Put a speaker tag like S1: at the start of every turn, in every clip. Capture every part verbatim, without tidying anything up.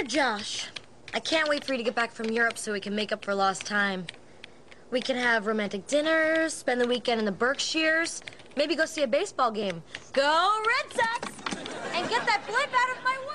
S1: Dear Josh, I can't wait for you to get back from Europe so we can make up for lost time. We can have romantic dinners, spend the weekend in the Berkshires, maybe go see a baseball game. Go Red Sox! And get that blimp out of my way!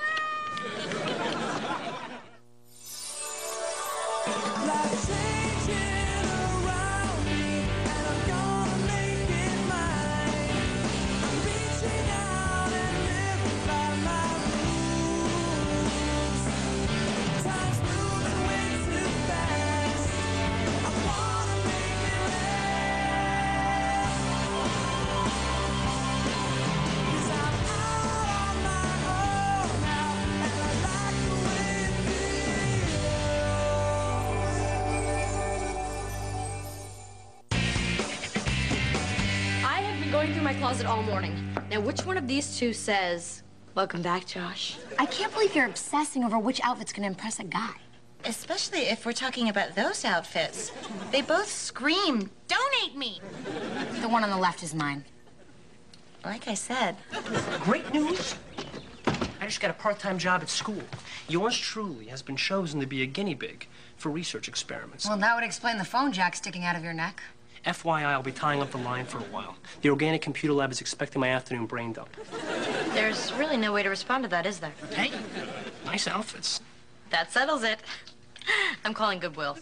S1: Going through my closet all morning. Now, which one of these two says, "Welcome back, Josh"?
S2: I can't believe you're obsessing over which outfit's gonna impress a guy.
S3: Especially if we're talking about those outfits. They both scream, "Donate me!"
S2: The one on the left is mine.
S3: Like I said.
S4: Great news! I just got a part-time job at school. Yours truly has been chosen to be a guinea pig for research experiments.
S2: Well, that would explain the phone jack sticking out of your neck.
S4: F Y I, I'll be tying up the line for a while. The Organic Computer Lab is expecting my afternoon brain dump.
S1: There's really no way to respond to that, is there?
S4: Hey, nice outfits.
S1: That settles it. I'm calling Goodwill.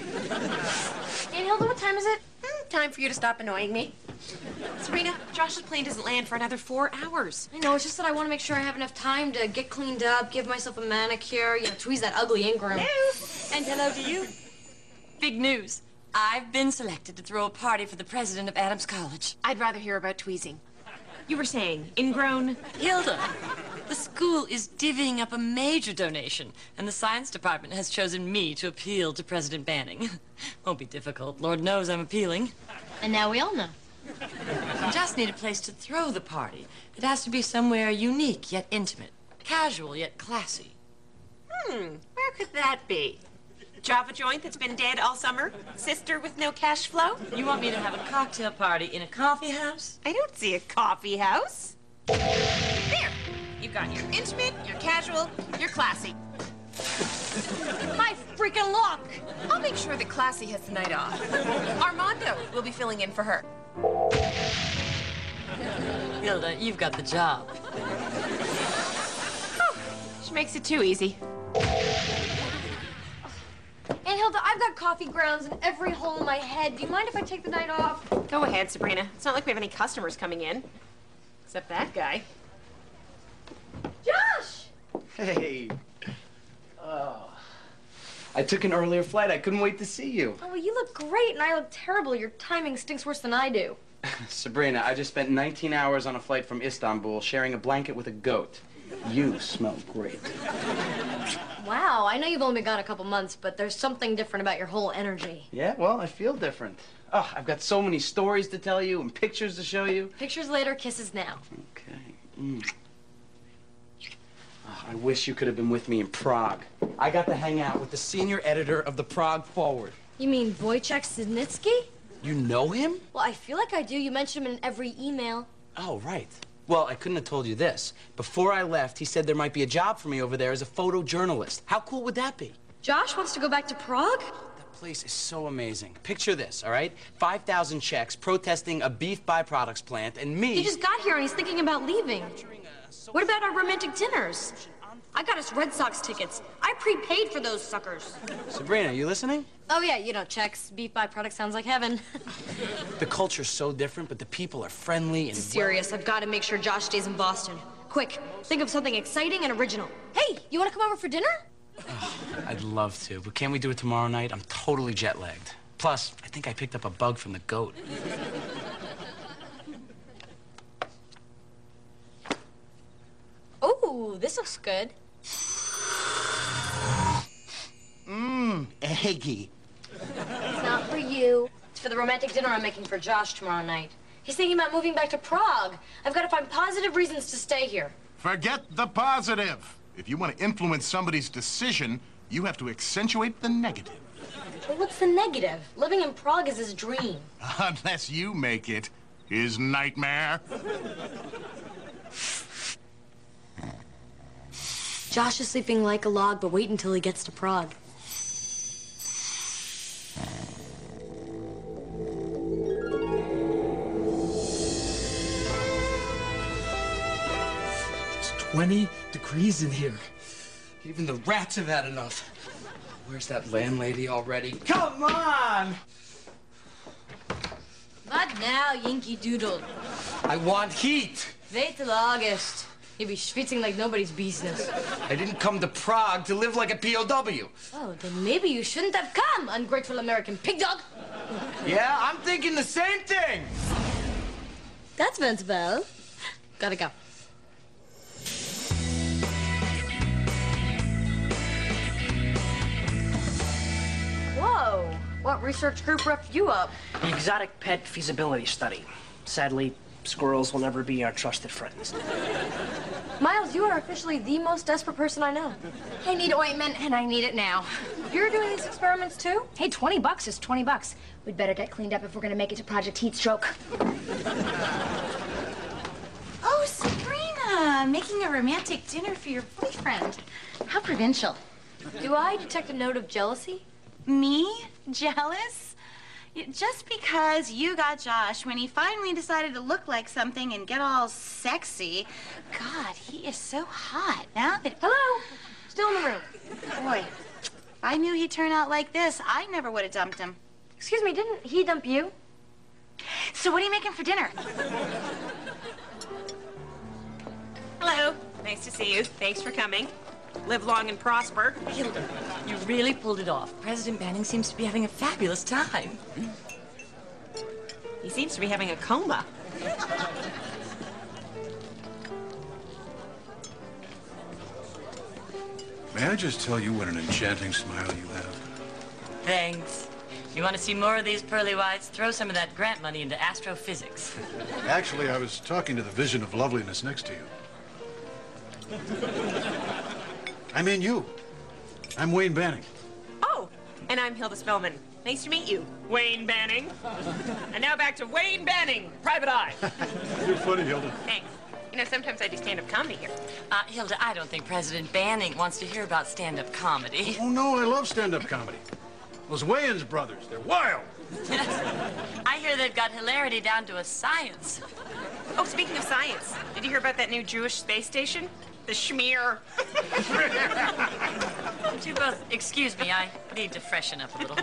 S1: Aunt Hilda, what time is it?
S5: Hmm, time for you to stop annoying me. Sabrina, Josh's plane doesn't land for another four hours.
S1: I know, it's just that I want to make sure I have enough time to get cleaned up, give myself a manicure, you know, tweeze that ugly ingrown.
S5: Hello. And hello to you. Big news. I've been selected to throw a party for the president of Adams College. I'd rather hear about tweezing. You were saying, ingrown? Hilda, the school is divvying up a major donation, and the science department has chosen me to appeal to President Banning. Won't be difficult. Lord knows I'm appealing.
S1: And now we all know.
S5: I just need a place to throw the party. It has to be somewhere unique yet intimate, casual yet classy.
S6: Hmm, where could that be? Java joint that's been dead all summer? Sister with no cash flow?
S5: You want me to have a cocktail party in a coffee house?
S6: I don't see a coffee house. There! You've got your intimate, your casual, your classy.
S1: My freaking luck!
S6: I'll make sure that Classy has the night off. Armando will be filling in for her.
S5: Hilda, you've got the job.
S6: Oh, she makes it too easy.
S1: Aunt Hilda, I've got coffee grounds in every hole in my head. Do you mind if I take the night off?
S6: Go ahead, Sabrina. It's not like we have any customers coming in. Except that guy.
S1: Josh!
S7: Hey. Oh. I took an earlier flight. I couldn't wait to see you.
S1: Oh, well, you look great, and I look terrible. Your timing stinks worse than I do.
S7: Sabrina, I just spent nineteen hours on a flight from Istanbul sharing a blanket with a goat. You smell great.
S1: Wow, I know you've only been gone a couple months, but there's something different about your whole energy.
S7: Yeah, well, I feel different. Oh, I've got so many stories to tell you and pictures to show you.
S1: Pictures later, kisses now.
S7: Okay. Mm. Oh, I wish you could have been with me in Prague. I got to hang out with the senior editor of the Prague Forward.
S1: You mean Wojciech Sidnitsky?
S7: You know him?
S1: Well, I feel like I do. You mentioned him in every email.
S7: Oh, right. Well, I couldn't have told you this. Before I left, he said there might be a job for me over there as a photojournalist. How cool would that be?
S1: Josh wants to go back to Prague?
S7: That place is so amazing. Picture this, all right? five thousand Czechs protesting a beef byproducts plant, and me...
S1: He just got here and he's thinking about leaving. What about our romantic dinners? I got us Red Sox tickets. I prepaid for those suckers.
S7: Sabrina, you listening?
S1: Oh, yeah, you know, Czechs, beef byproduct sounds like heaven.
S7: The culture's so different, but the people are friendly and...
S1: Serious, I've got to make sure Josh stays in Boston. Quick, think of something exciting and original. Hey, you want to come over for dinner?
S7: Oh, I'd love to, but can't we do it tomorrow night? I'm totally jet-lagged. Plus, I think I picked up a bug from the goat.
S1: Ooh, this looks good.
S7: Mmm, eggy.
S1: It's not for you. It's for the romantic dinner I'm making for Josh tomorrow night. He's thinking about moving back to Prague. I've got to find positive reasons to stay here.
S8: Forget the positive. If you want to influence somebody's decision, you have to accentuate the negative.
S1: Well, what's the negative? Living in Prague is his dream.
S8: Unless you make it his nightmare.
S1: Josh is sleeping like a log, but wait until he gets to Prague.
S7: It's twenty degrees in here. Even the rats have had enough. Where's that landlady already? Come on!
S1: Not now, Yankee Doodle.
S7: I want heat.
S1: Wait till August. You'll be schwitzing like nobody's business.
S7: I didn't come to Prague to live like a P O W.
S1: Oh, then maybe you shouldn't have come, ungrateful American pig dog.
S7: Yeah, I'm thinking the same thing.
S1: That went well. Gotta go. Whoa! What research group roughed you up?
S4: The exotic pet feasibility study. Sadly, squirrels will never be our trusted friends.
S1: Miles, you are officially the most desperate person I know.
S2: I need ointment, and I need it now.
S1: You're doing these experiments too?
S2: Hey, twenty bucks is twenty bucks. We'd better get cleaned up if we're gonna make it to Project Heatstroke.
S3: Oh, Sabrina, making a romantic dinner for your boyfriend. How provincial.
S1: Do I detect a note of jealousy?
S3: Me? Jealous? Y- Just because you got Josh when he finally decided to look like something and get all sexy. God, he is so hot. Now that...
S1: Hello? Still in the room.
S3: Boy, if I knew he'd turn out like this, I never would have dumped him.
S1: Excuse me, didn't he dump you?
S3: So what are you making for dinner?
S6: Hello. Nice to see you. Thanks for coming. Live long and prosper.
S5: Hilda, you really pulled it off. President Banning seems to be having a fabulous time.
S6: He seems to be having a coma.
S9: May I just tell you what an enchanting smile you have?
S5: Thanks. You want to see more of these pearly whites? Throw some of that grant money into astrophysics.
S9: Actually, I was talking to the vision of loveliness next to you. I mean you. I'm Wayne Banning.
S6: Oh, and I'm Hilda Spellman. Nice to meet you, Wayne Banning. And now back to Wayne Banning, Private Eye.
S9: You're funny, Hilda.
S6: Thanks. You know, sometimes I do stand-up comedy here.
S5: Uh, Hilda, I don't think President Banning wants to hear about stand-up comedy.
S9: Oh, no, I love stand-up comedy. Those Wayans brothers, they're wild.
S5: I hear they've got hilarity down to a science.
S6: Oh, speaking of science, did you hear about that new Jewish space station? The Schmear.
S5: Would you both excuse me? I need to freshen up a little.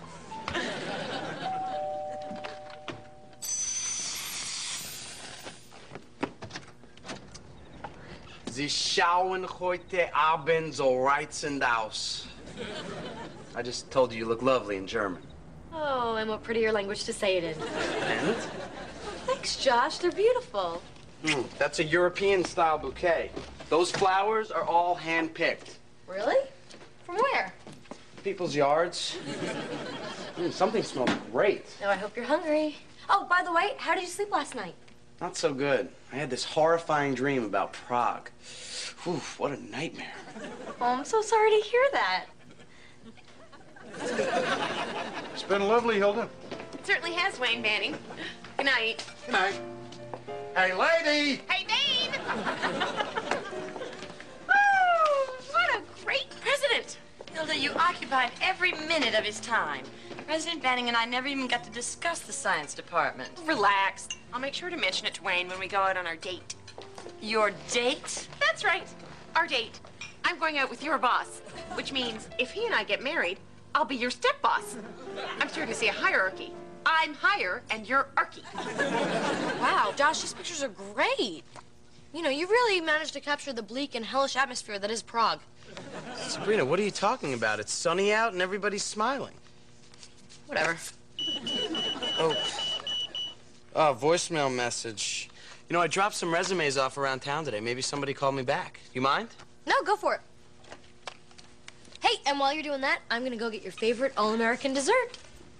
S7: Sie schauen heute Abend so reizend aus. I just told you you look lovely in German.
S1: Oh, and what prettier language to say it in.
S7: And?
S1: Thanks, Josh. They're beautiful.
S7: Mm, that's a European-style bouquet. Those flowers are all hand-picked.
S1: Really? From where?
S7: People's yards. Mm, something smells great.
S1: Oh, I hope you're hungry. Oh, by the way, how did you sleep last night?
S7: Not so good. I had this horrifying dream about Prague. Whew, what a nightmare.
S1: Oh, I'm so sorry to hear that.
S9: It's been lovely, Hilda.
S6: It certainly has, Wayne Banning. Good night.
S9: Good night. Hey, lady!
S6: Hey, Dane! Oh, what a great president!
S5: Hilda, you occupied every minute of his time. President Banning and I never even got to discuss the science department.
S6: Relax. I'll make sure to mention it to Wayne when we go out on our date.
S5: Your date?
S6: That's right. Our date. I'm going out with your boss, which means if he and I get married, I'll be your step boss. I'm starting to see a hierarchy. I'm higher and you're archy.
S1: Wow, Josh, these pictures are great. You know, you really managed to capture the bleak and hellish atmosphere that is Prague.
S7: Sabrina, what are you talking about? It's sunny out and everybody's smiling.
S1: Whatever.
S7: Oh. Oh, voicemail message. You know, I dropped some resumes off around town today. Maybe somebody called me back. You mind?
S1: No, go for it. Hey, and while you're doing that, I'm gonna go get your favorite all-American dessert.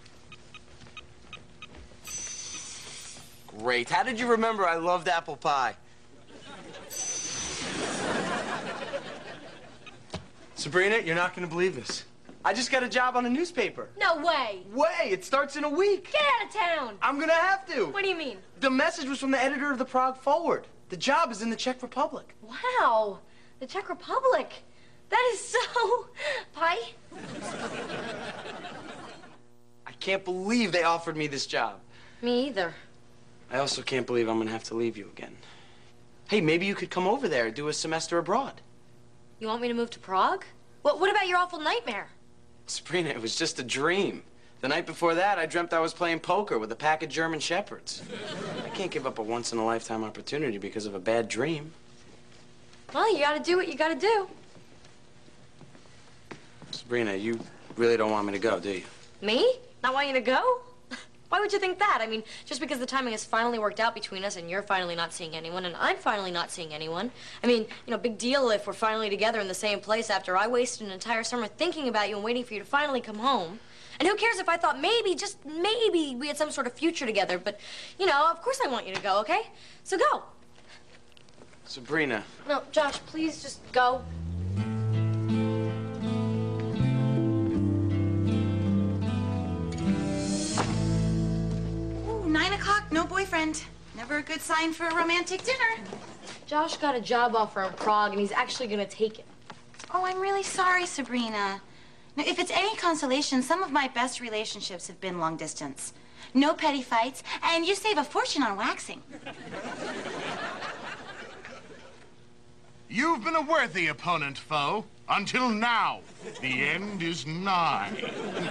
S7: Great. How did you remember I loved apple pie? Sabrina, you're not gonna believe this. I just got a job on a newspaper.
S1: No way.
S7: Way! It starts in a week.
S1: Get out of town.
S7: I'm gonna have to.
S1: What do you mean?
S7: The message was from the editor of the Prague Forward. The job is in the Czech Republic.
S1: Wow. The Czech Republic. That is so... Pie?
S7: I can't believe they offered me this job.
S1: Me either.
S7: I also can't believe I'm gonna have to leave you again. Hey, maybe you could come over there and do a semester abroad.
S1: You want me to move to Prague? What, what about your awful nightmare?
S7: Sabrina, it was just a dream. The night before that, I dreamt I was playing poker with a pack of German Shepherds. I can't give up a once-in-a-lifetime opportunity because of a bad dream.
S1: Well, you gotta do what you gotta do.
S7: Sabrina, you really don't want me to go, do you?
S1: Me? Not want you to go? Why would you think that? I mean, just because the timing has finally worked out between us and you're finally not seeing anyone and I'm finally not seeing anyone. I mean, you know, big deal if we're finally together in the same place after I wasted an entire summer thinking about you and waiting for you to finally come home. And who cares if I thought maybe, just maybe, we had some sort of future together. But, you know, of course I want you to go, okay? So go.
S7: Sabrina.
S1: No, Josh, please just go.
S3: Nine o'clock, no boyfriend. Never a good sign for a romantic dinner.
S1: Josh got a job offer in Prague, and he's actually gonna take it.
S3: Oh, I'm really sorry, Sabrina. Now, if it's any consolation, some of my best relationships have been long distance. No petty fights, and you save a fortune on waxing.
S8: You've been a worthy opponent, foe. Until now. The end is nigh.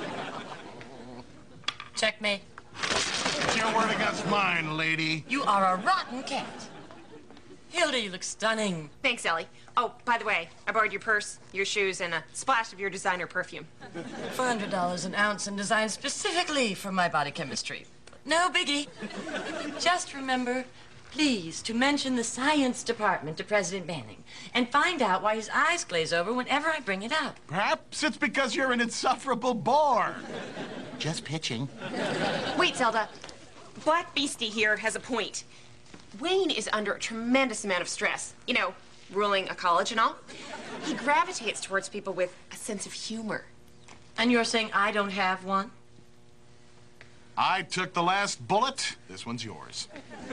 S5: Checkmate.
S8: It's your word against mine, lady.
S5: You are a rotten cat. Hilda, you look stunning.
S6: Thanks, Ellie. Oh, by the way, I borrowed your purse, your shoes, and a splash of your designer perfume.
S5: four hundred dollars an ounce and designed specifically for my body chemistry. No biggie. Just remember, please, to mention the science department to President Banning and find out why his eyes glaze over whenever I bring it up.
S8: Perhaps it's because you're an insufferable bore. Just pitching.
S6: Wait, Zelda. Black Beastie here has a point. Wayne is under a tremendous amount of stress. You know, ruling a college and all. He gravitates towards people with a sense of humor.
S5: And you're saying I don't have one?
S8: I took the last bullet. This one's yours.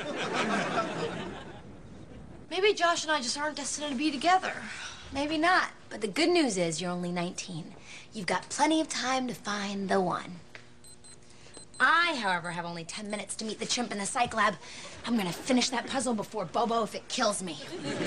S1: Maybe Josh and I just aren't destined to be together.
S2: Maybe not, but the good news is you're only nineteen. You've got plenty of time to find the one. I, however, have only ten minutes to meet the chimp in the psych lab. I'm gonna finish that puzzle before Bobo if it kills me.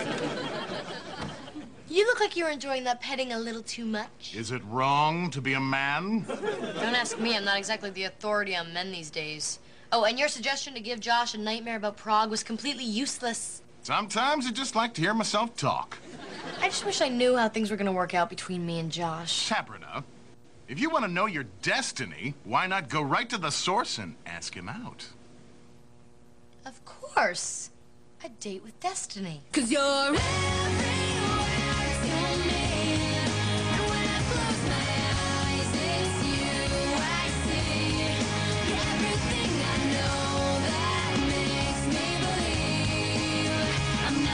S1: You look like you're enjoying that petting a little too much.
S8: Is it wrong to be a man?
S1: Don't ask me. I'm not exactly the authority on men these days. Oh, and your suggestion to give Josh a nightmare about Prague was completely useless.
S8: Sometimes I just like to hear myself talk.
S1: I just wish I knew how things were going to work out between me and Josh.
S8: Sabrina, if you want to know your destiny, why not go right to the source and ask him out?
S1: Of course. A date with destiny.
S2: 'Cause you're everywhere to me. And when I close my eyes, it's you I see. Everything I know that makes me believe I'm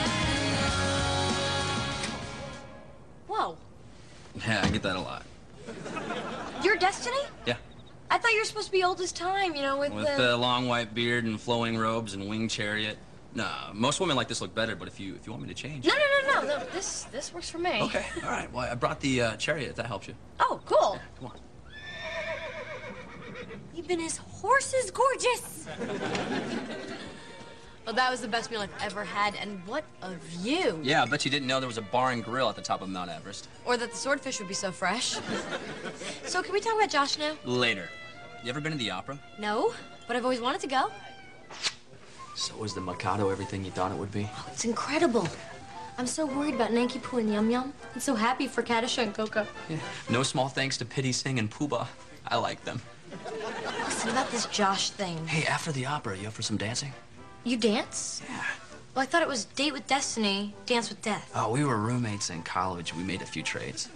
S2: not alone.
S1: Whoa.
S10: Yeah, I get that a lot.
S1: Your destiny?
S10: Yeah.
S1: I thought you were supposed to be old as time, you know, with,
S10: With
S1: the...
S10: the long white beard and flowing robes and winged chariot. Nah, most women like this look better, but if you if you want me to change.
S1: No, no, no, no, no. This, this works for me.
S10: Okay, all right. Well, I brought the uh, chariot, if that helps you.
S1: Oh, cool.
S10: Yeah, come on.
S1: Even his horse is gorgeous. Well, that was the best meal I've ever had, and what a view.
S10: Yeah, I bet you didn't know there was a bar and grill at the top of Mount Everest.
S1: Or that the swordfish would be so fresh. So can we talk about Josh now?
S10: Later. You ever been to the opera?
S1: No, but I've always wanted to go.
S10: So was the Mikado everything you thought it would be?
S1: Oh, it's incredible. I'm so worried about Nanki Poo and Yum Yum. I'm so happy for Kadisha and Coco.
S10: Yeah. No small thanks to Pity Singh and Poobah. I like them.
S1: Listen about this Josh thing.
S10: Hey, after the opera, you up for some dancing?
S1: You dance?
S10: Yeah.
S1: Well, I thought it was date with destiny, dance with death.
S10: Oh, we were roommates in college. We made a few trades.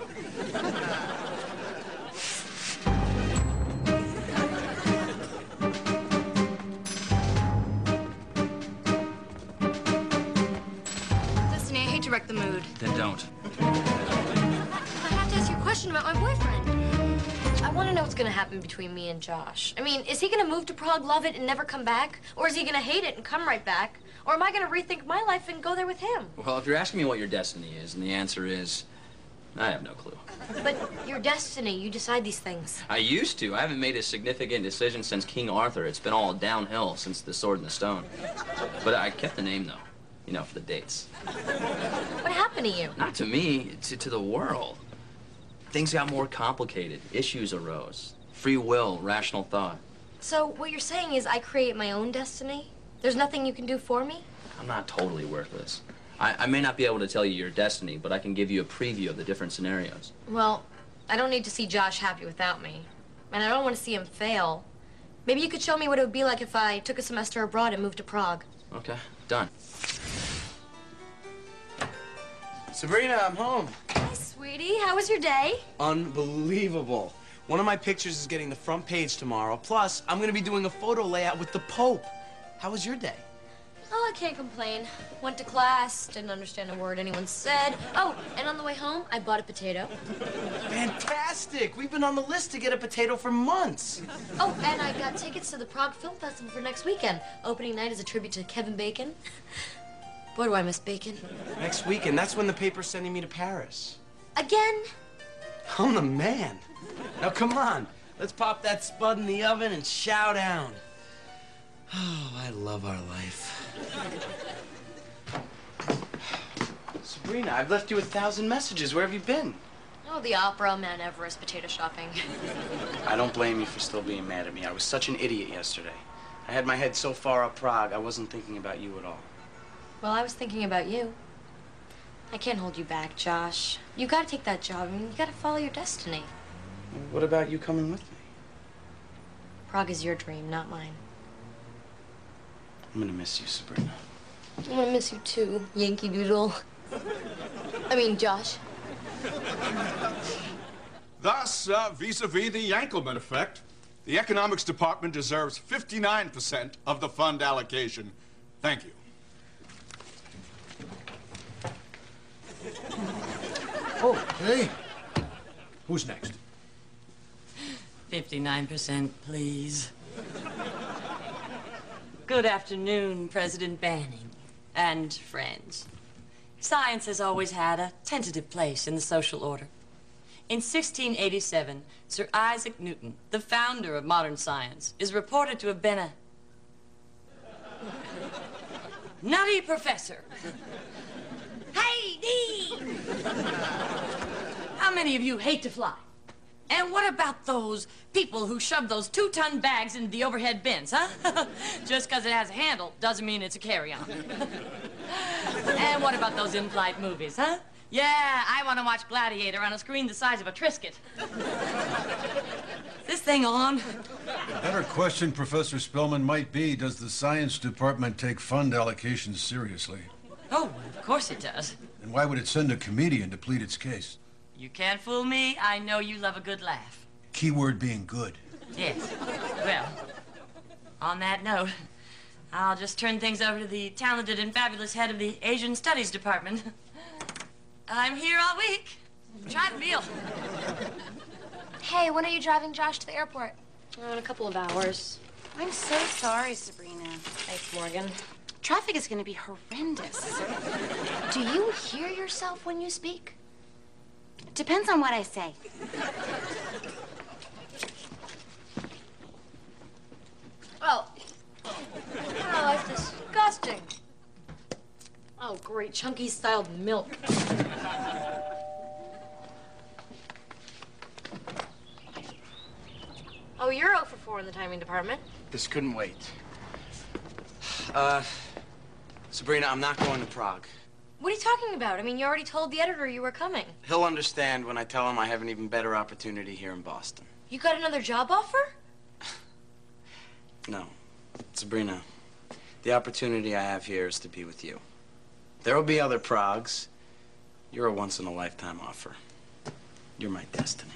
S1: Destiny, I hate to wreck the mood.
S10: Then don't.
S1: I have to ask you a question about my boyfriend. I want to know what's going to happen between me and Josh. I mean, is he going to move to Prague, love it, and never come back? Or is he going to hate it and come right back? Or am I going to rethink my life and go there with him?
S10: Well, if you're asking me what your destiny is, and the answer is, I have no clue.
S1: But your destiny, you decide these things.
S10: I used to. I haven't made a significant decision since King Arthur. It's been all downhill since the Sword and the Stone. But I kept the name, though. You know, for the dates.
S1: What happened to you?
S10: Not to me, to, to the world. Things got more complicated. Issues arose. Free will, rational thought.
S1: So what you're saying is I create my own destiny? There's nothing you can do for me?
S10: I'm not totally worthless. I, I may not be able to tell you your destiny, but I can give you a preview of the different scenarios.
S1: Well, I don't need to see Josh happy without me. And I don't want to see him fail. Maybe you could show me what it would be like if I took a semester abroad and moved to Prague.
S10: Okay, done.
S7: Sabrina, I'm home.
S1: Hi, sweetie. How was your day?
S7: Unbelievable. One of my pictures is getting the front page tomorrow. Plus, I'm going to be doing a photo layout with the Pope. How was your day?
S1: Oh, I can't complain. Went to class, didn't understand a word anyone said. Oh, and on the way home, I bought a potato.
S7: Fantastic! We've been on the list to get a potato for months.
S1: Oh, and I got tickets to the Prague Film Festival for next weekend. Opening night is a tribute to Kevin Bacon. Boy, do I miss Bacon.
S7: Next weekend, that's when the paper's sending me to Paris.
S1: Again?
S7: I'm the man. Now, come on. Let's pop that spud in the oven and chow down. Oh, I love our life. Sabrina, I've left you a thousand messages. Where have you been?
S1: Oh, the opera, Mount Everest, potato shopping.
S7: I don't blame you for still being mad at me. I was such an idiot yesterday. I had my head so far up Prague, I wasn't thinking about you at all.
S1: Well, I was thinking about you. I can't hold you back, Josh. You gotta take that job. I mean, you gotta follow your destiny.
S7: What about you coming with me?
S1: Prague is your dream, not mine.
S7: I'm gonna miss you, Sabrina.
S1: I'm gonna miss you too, Yankee Doodle. I mean, Josh.
S11: Thus, uh, vis-a-vis the Yankelman effect, the economics department deserves fifty-nine percent of the fund allocation. Thank you.
S9: Oh, hey. Who's next?
S5: fifty-nine percent, please. Good afternoon, President Banning and friends. Science has always had a tentative place in the social order. In sixteen eighty-seven, Sir Isaac Newton, the founder of modern science, is reported to have been a nutty professor. Hey, Dee! How many of you hate to fly? And what about those people who shove those two-ton bags into the overhead bins, huh? Just because it has a handle doesn't mean it's a carry-on. And what about those in-flight movies, huh? Yeah, I want to watch Gladiator on a screen the size of a Triscuit. Is this thing on?
S9: A better question, Professor Spellman, might be, does the science department take fund allocations seriously?
S5: Oh, of course it does.
S9: And why would it send a comedian to plead its case?
S5: You can't fool me. I know you love a good laugh.
S9: Keyword being good.
S5: Yes. Well, on that note, I'll just turn things over to the talented and fabulous head of the Asian Studies Department. I'm here all week. Try the meal.
S1: Hey, when are you driving Josh to the airport? Oh, in a couple of hours.
S3: I'm so sorry, Sabrina.
S1: Thanks, Morgan.
S3: Traffic is going to be horrendous.
S1: Do you hear yourself when you speak?
S3: Depends on what I say.
S1: Oh. Oh, that's disgusting. Oh, great. Chunky styled milk. Oh, you're oh for four in the timing department.
S7: This couldn't wait. Uh, Sabrina, I'm not going to Prague.
S1: What are you talking about? I mean, you already told the editor you were coming.
S7: He'll understand when I tell him I have an even better opportunity here in Boston.
S1: You got another job offer?
S7: No. Sabrina, the opportunity I have here is to be with you. There will be other Pragues. You're a once-in-a-lifetime offer. You're my destiny.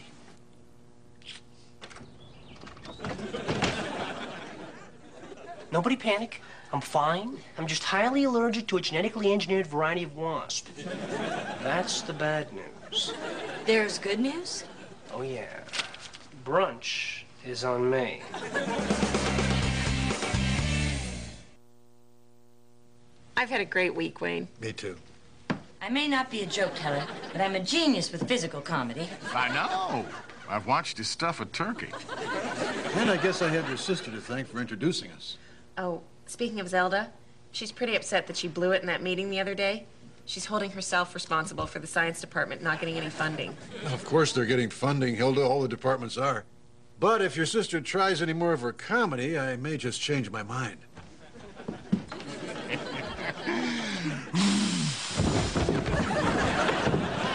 S4: Nobody panic. I'm fine. I'm just highly allergic to a genetically engineered variety of wasp. That's the bad news.
S5: There's good news?
S4: Oh, yeah. Brunch is on me.
S6: I've had a great week, Wayne.
S9: Me too.
S5: I may not be a joke teller, but I'm a genius with physical comedy.
S8: I know. I've watched you stuff a turkey.
S9: And I guess I have your sister to thank for introducing us.
S6: Oh, speaking of Zelda, she's pretty upset that she blew it in that meeting the other day. She's holding herself responsible for the science department not getting any funding.
S9: Of course they're getting funding, Hilda. All the departments are. But if your sister tries any more of her comedy, I may just change my mind.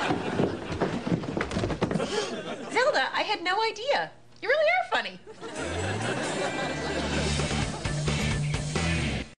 S6: Zelda, I had no idea. You really are funny.